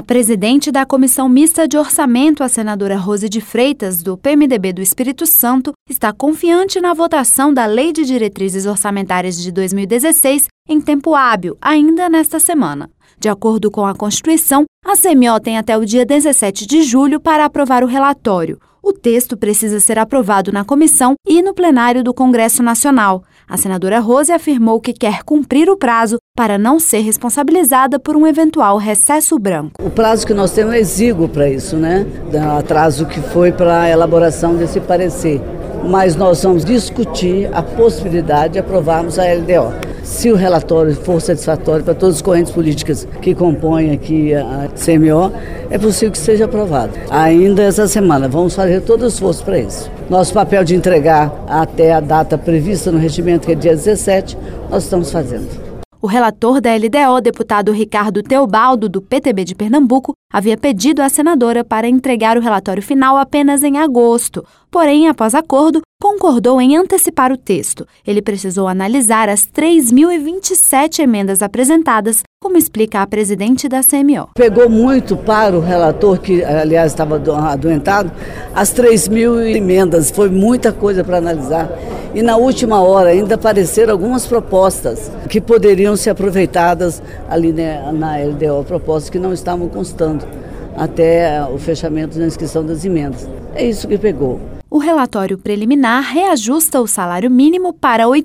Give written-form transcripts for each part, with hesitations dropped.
presidente da Comissão Mista de Orçamento, a senadora Rose de Freitas, do PMDB do Espírito Santo, está confiante na votação da Lei de Diretrizes Orçamentárias de 2016 em tempo hábil, ainda nesta semana. De acordo com a Constituição, a CMO tem até o dia 17 de julho para aprovar o relatório. O texto precisa ser aprovado na comissão e no plenário do Congresso Nacional. A senadora Rose afirmou que quer cumprir o prazo para não ser responsabilizada por um eventual recesso branco. O prazo que nós temos é exíguo para isso, né? Do atraso que foi para a elaboração desse parecer. Mas nós vamos discutir a possibilidade de aprovarmos a LDO. Se o relatório for satisfatório para todas as correntes políticas que compõem aqui a CMO, é possível que seja aprovado. Ainda essa semana, vamos fazer todo o esforço para isso. Nosso papel de entregar até a data prevista no regimento, que é dia 17, nós estamos fazendo. O relator da LDO, deputado Ricardo Teobaldo, do PTB de Pernambuco, havia pedido à senadora para entregar o relatório final apenas em agosto. Porém, após acordo, concordou em antecipar o texto. Ele precisou analisar as 3.027 emendas apresentadas, como explica a presidente da CMO. Pegou muito para o relator, que aliás estava adoentado, as 3.000 emendas, foi muita coisa para analisar. E na última hora ainda apareceram algumas propostas que poderiam ser aproveitadas ali, né, na LDO, propostas que não estavam constando até o fechamento da inscrição das emendas. É isso que pegou. O relatório preliminar reajusta o salário mínimo para R$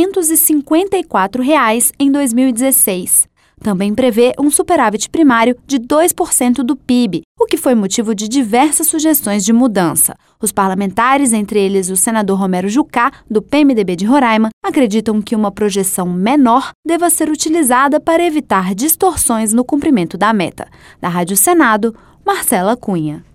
854 em 2016. Também prevê um superávit primário de 2% do PIB, o que foi motivo de diversas sugestões de mudança. Os parlamentares, entre eles o senador Romero Jucá, do PMDB de Roraima, acreditam que uma projeção menor deva ser utilizada para evitar distorções no cumprimento da meta. Da Rádio Senado, Marcela Cunha.